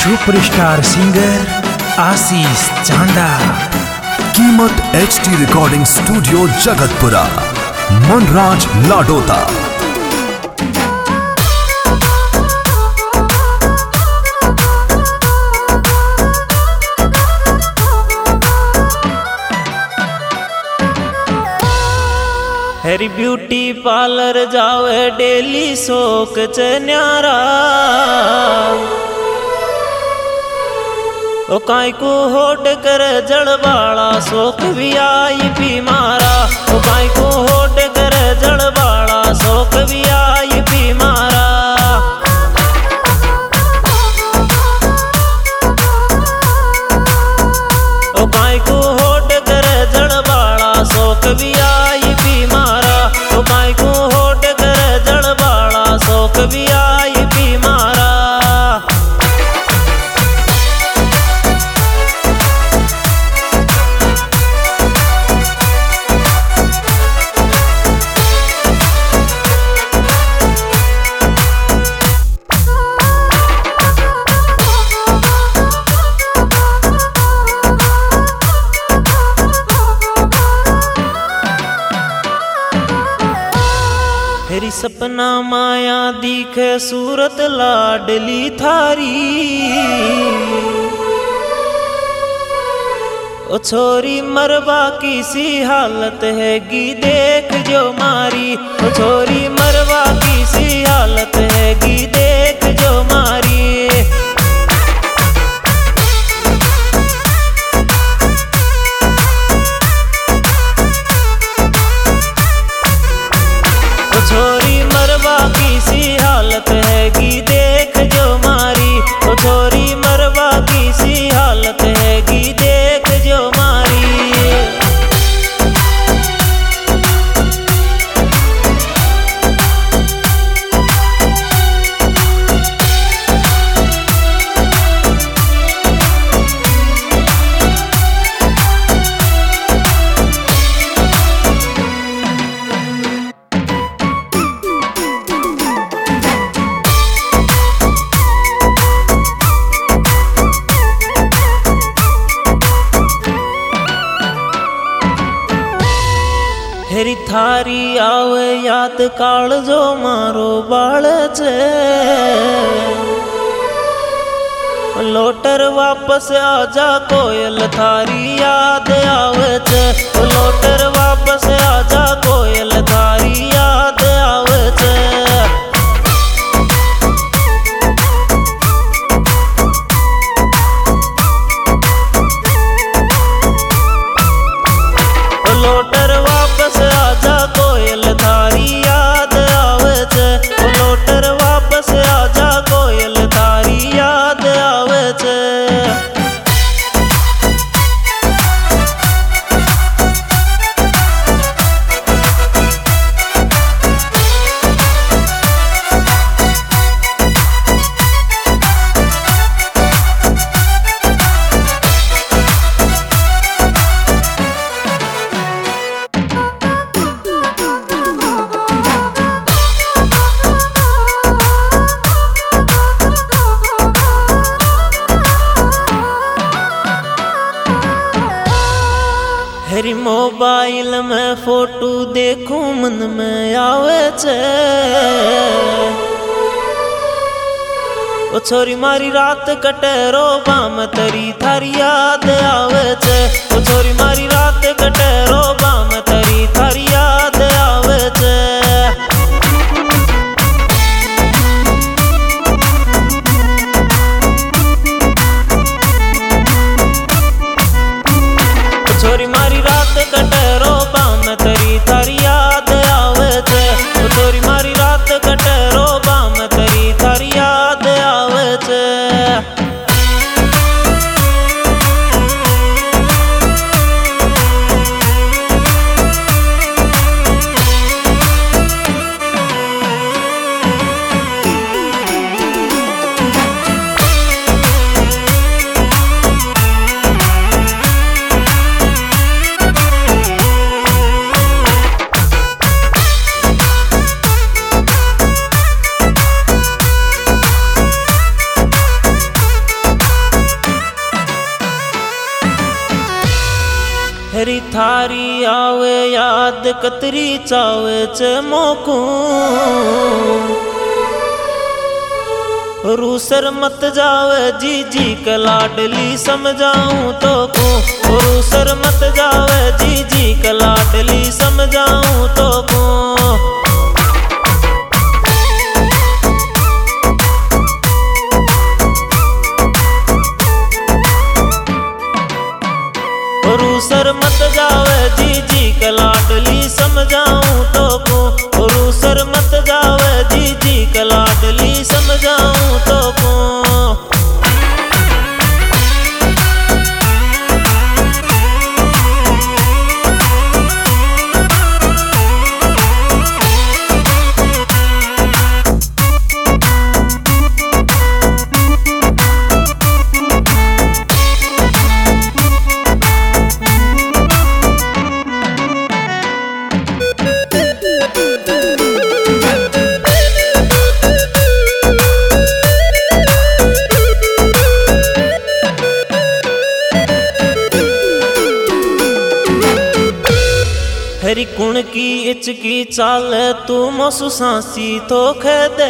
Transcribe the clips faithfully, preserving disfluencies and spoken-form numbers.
Superstar singer Ashish Chanda. कीमत H T recording studio Jagatpura, Manraj Ladota. हेरी beauty parlour जावे डेली शोक च न्यारा, ओ काई को होट कर जड़बाड़ा शोक भी आई पी मारा। ओ काई को होट कर जड़बाड़ा शोक भी आई पी मारा। ओ काई को होट कर जड़बाड़ा शोक भी आई पी मारा। ओ काई को होट कर जड़बाड़ा शोक भी आई पी मारा। हेरी सपना माया दिखे सूरत लाडली थारी। ओ छोरी मरवा की सी हालत हैगी देख जो मारी। ओ छोरी मरवा की सी हालत हैगी देख जो मारी। छोरी मरवा की सी हालत हैगी देख जो मारी। ओ छोरी मरवा की सी हालत हैगी देख जो मारी। हेरी थारी आवे याद काल जो मारो बाल छे। लोटर वापस आजा कोयल थारी याद आवे छे। लोटर वापस आजा कोयल थारी याद आवे छे। लोटर वापस आजा कोयल थारी याद आवे छे। लोटर वापस आजा कोयल थारी याद आवे छे। हेरी मोबाइल में फोटो देखूं मन में आवे छे। ओ छोरी मारी रात कटे रोबा में तरी थारी याद आवे छे। ओ छोरी मारी रात कटे रोबा में तरी थारी याद आवे छे। छोरी मारी रात कटे रोबा में तरी थारी याद आवे छे। छोरी मारी रात कटे रोबा में तरी थारी याद आवे छे। याद कतरी चावे च मोकू रूसर मत जावे जी जी के लाडली समझाऊं तो को रूसर मत जावे जी जी के लाडली समझाऊं तो को रूसर मत जावे जी जी के लाडली समझाऊं तो को रूसर मत जावे जी जी के लाडली समझाऊं तो को हरी कुण की इच की चाल तू मोसु सांसी तो दे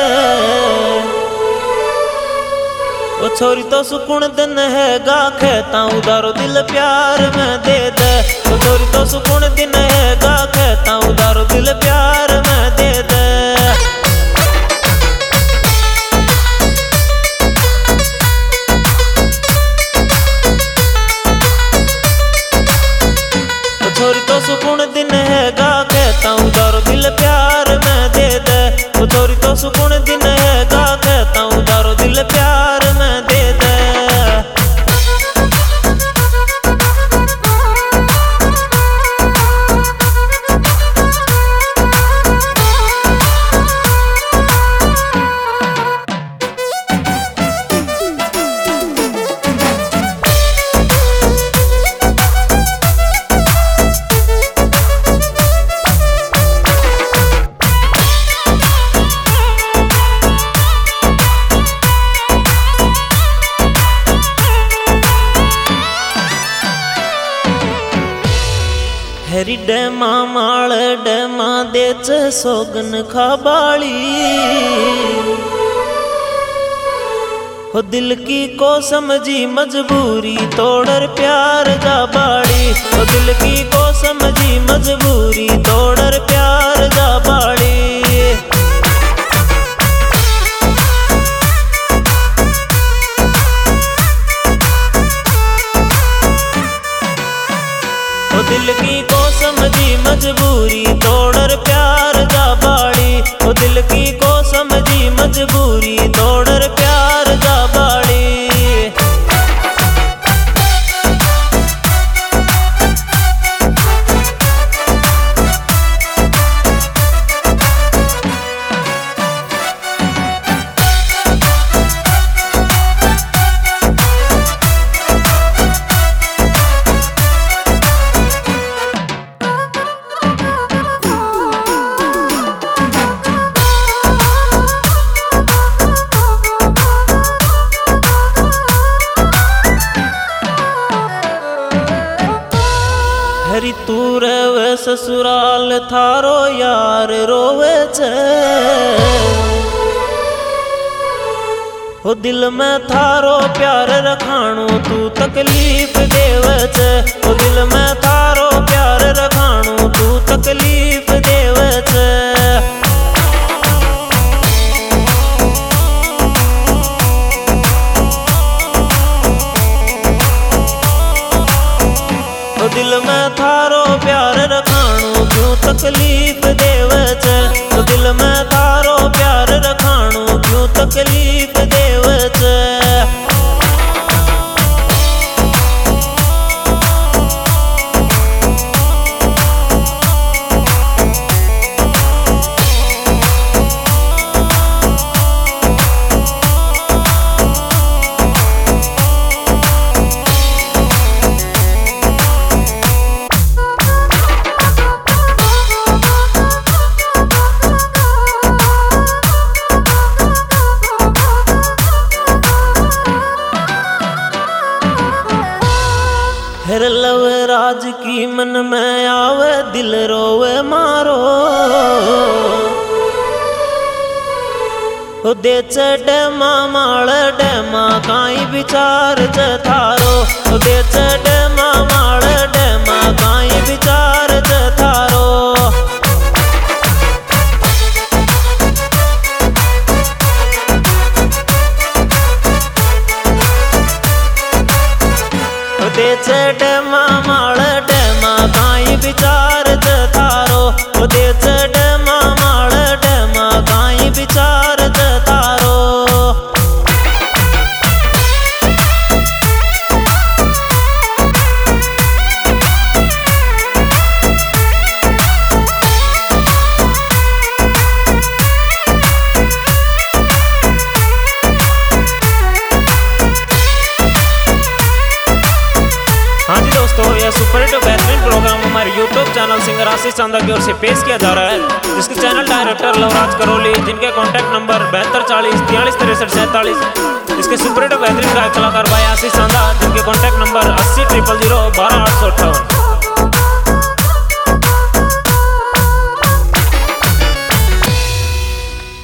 ओ छोरी तो सुकुण दिन है गा कहता उदारो दिल प्यार में दे दे ओ छोरी तो सुकुण दिन है गा कहता उदारो दिल प्यार में दे दे छोरी तो सुकून दिन है गा कहता हूँ दारो दिल प्यार में दे दे वो छोरी तो सुकून दिन है गा कहता हूँ दारो दिल प्यार में दे दे हरी डेमा माल डेमा देच सोगन खाबाली हो दिल की को समझी मजबूरी तोड़र प्यार जा बाड़ी हो दिल की को समझी मजबूरी तोड़र प्यार जा बाड़ी दिल की को समझी मजबूरी तोड़र प्यार जा बाड़ी ओ दिल की को समझी मजबूरी तोड़र प्यार जा बाड़ी हरी तू रवे ससुराल थारो यार रोवे छे हो दिल में थारो प्यार रखाणो तू तकलीफ देवे छे हो दिल में थारो प्यार रखाणो तू तकलीफ देवे छे दिल में थारो प्यार रखाणो क्यों तकलीफ देवे छे तो दिल में थारो प्यार रखाणो क्यों तकलीफ देवे छे आज की मन में आवे दिल रोवे मारो हो दे चढ़े मामाल डेमा काई विचार जथारो हो दे चढ़े मामाल डेमा काई विचार जथारो हो दे चढ़े मामाल डेमा काई विचार जथारो हो दे चढ़े मामाल डेमा काई विचार जथारो हाँ जी दोस्तों, यह सुपर हिट बेहतरीन प्रोग्राम हमारे YouTube channel singer Ashish Chanda की ओर से पेश किया जा रहा है, जिसके चैनल डायरेक्टर लवराज करोली, जिनके कॉन्टैक्ट नंबर बहत्तर चालीस तियालीस तिरसठ सैंतालीस। इसके सुपर हिट बेहतरीन गायक कलाकार भाई आशीष चांदा, जिनके कॉन्टैक्ट नंबर अस्सी ट्रिपल जीरो बारह